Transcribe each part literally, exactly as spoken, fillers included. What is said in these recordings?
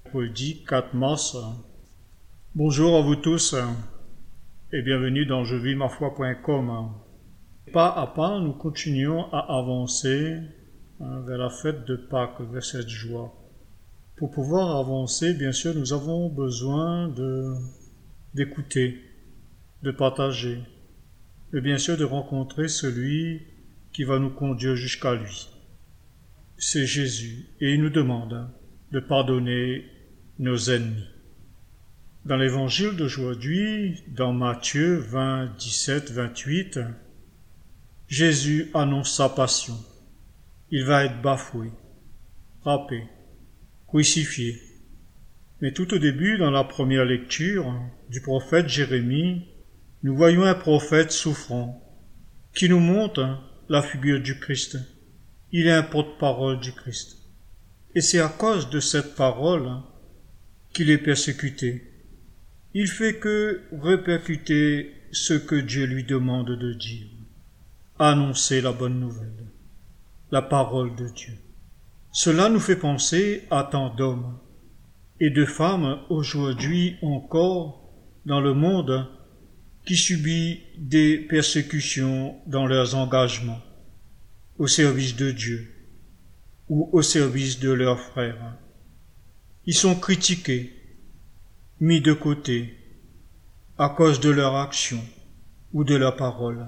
Mercredi quatre mars. Bonjour à vous tous et bienvenue dans je vis ma foi point com. Pas à pas, nous continuons à avancer vers la fête de Pâques, vers cette joie. Pour pouvoir avancer, bien sûr, nous avons besoin de, d'écouter, de partager, et bien sûr de rencontrer celui qui va nous conduire jusqu'à lui. C'est Jésus, et il nous demande de pardonner nos ennemis. Dans l'évangile d'aujourd'hui, dans Matthieu vingt, dix-sept, vingt-huit, Jésus annonce sa passion. Il va être bafoué, frappé, crucifié. Mais tout au début, dans la première lecture du prophète Jérémie, nous voyons un prophète souffrant qui nous montre la figure du Christ. Il est un porte-parole du Christ. Et c'est à cause de cette parole qu'il est persécuté. Il fait que répercuter ce que Dieu lui demande de dire. Annoncer la bonne nouvelle, la parole de Dieu. Cela nous fait penser à tant d'hommes et de femmes aujourd'hui encore dans le monde qui subit des persécutions dans leurs engagements au service de Dieu ou au service de leurs frères. Ils sont critiqués, mis de côté, à cause de leur action ou de leur parole.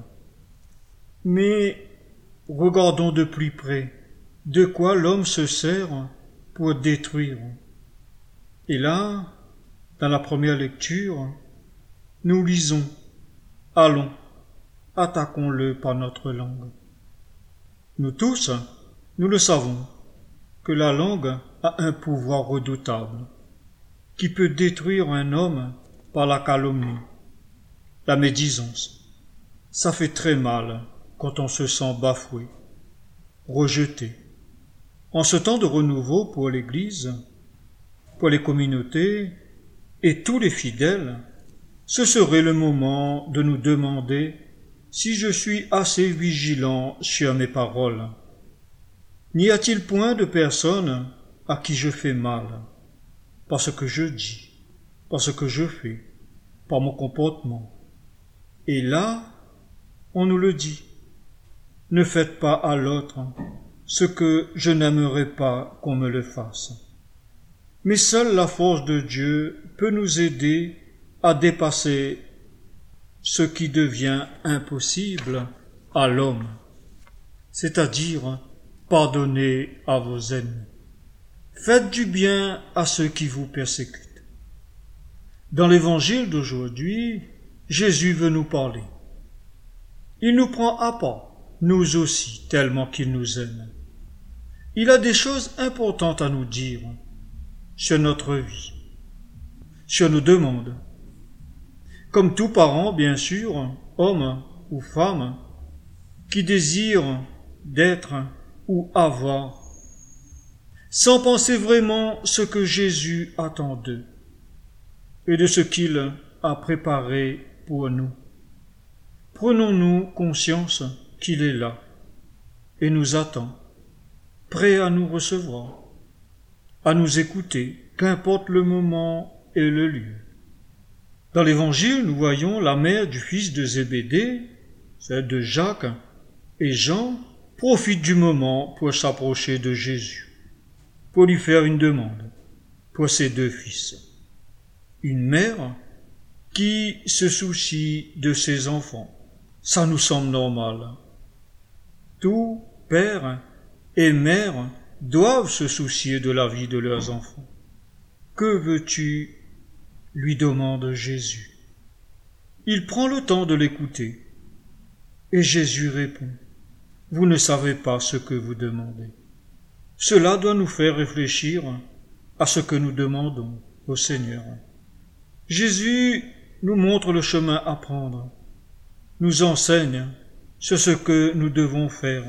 Mais regardons de plus près de quoi l'homme se sert pour détruire. Et là, dans la première lecture, nous lisons « Allons, attaquons-le par notre langue ». Nous tous, nous le savons, que la langue a un pouvoir redoutable, qui peut détruire un homme par la calomnie, la médisance. Ça fait très mal quand on se sent bafoué, rejeté. En ce temps de renouveau pour l'Église, pour les communautés et tous les fidèles, ce serait le moment de nous demander si je suis assez vigilant sur mes paroles. N'y a-t-il point de personne à qui je fais mal, par ce que je dis, par ce que je fais, par mon comportement? Et là, on nous le dit. Ne faites pas à l'autre ce que je n'aimerais pas qu'on me le fasse. Mais seule la force de Dieu peut nous aider à dépasser ce qui devient impossible à l'homme, c'est-à-dire pardonnez à vos ennemis. Faites du bien à ceux qui vous persécutent. Dans l'évangile d'aujourd'hui, Jésus veut nous parler. Il nous prend à part, nous aussi, tellement qu'il nous aime. Il a des choses importantes à nous dire sur notre vie, sur nos demandes. Comme tout parent, bien sûr, homme ou femme, qui désire d'être ou avoir, sans penser vraiment ce que Jésus attend d'eux et de ce qu'il a préparé pour nous. Prenons-nous conscience qu'il est là et nous attend, prêt à nous recevoir, à nous écouter, qu'importe le moment et le lieu. Dans l'Évangile, nous voyons la mère du fils de Zébédée, celle de Jacques et Jean, profite du moment pour s'approcher de Jésus, pour lui faire une demande pour ses deux fils. Une mère qui se soucie de ses enfants, ça nous semble normal. Tout père et mère doivent se soucier de la vie de leurs enfants. Que veux-tu ? Lui demande Jésus. Il prend le temps de l'écouter. Et Jésus répond, « Vous ne savez pas ce que vous demandez. » Cela doit nous faire réfléchir à ce que nous demandons au Seigneur. Jésus nous montre le chemin à prendre, nous enseigne sur ce que nous devons faire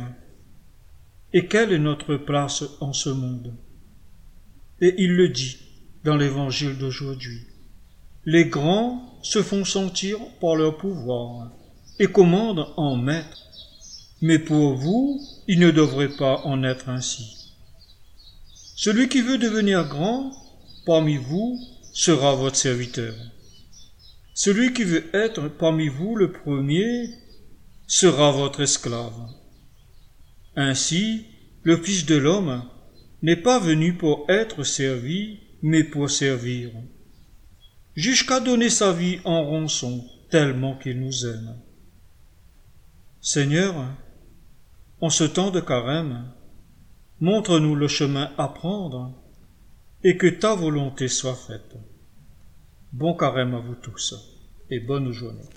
et quelle est notre place en ce monde. Et il le dit dans l'évangile d'aujourd'hui. Les grands se font sentir par leur pouvoir et commandent en maître. Mais pour vous, il ne devrait pas en être ainsi. Celui qui veut devenir grand parmi vous sera votre serviteur. Celui qui veut être parmi vous le premier sera votre esclave. Ainsi, le Fils de l'homme n'est pas venu pour être servi, mais pour servir, jusqu'à donner sa vie en rançon, tellement qu'il nous aime. Seigneur, en ce temps de carême, montre-nous le chemin à prendre et que ta volonté soit faite. Bon carême à vous tous et bonne journée.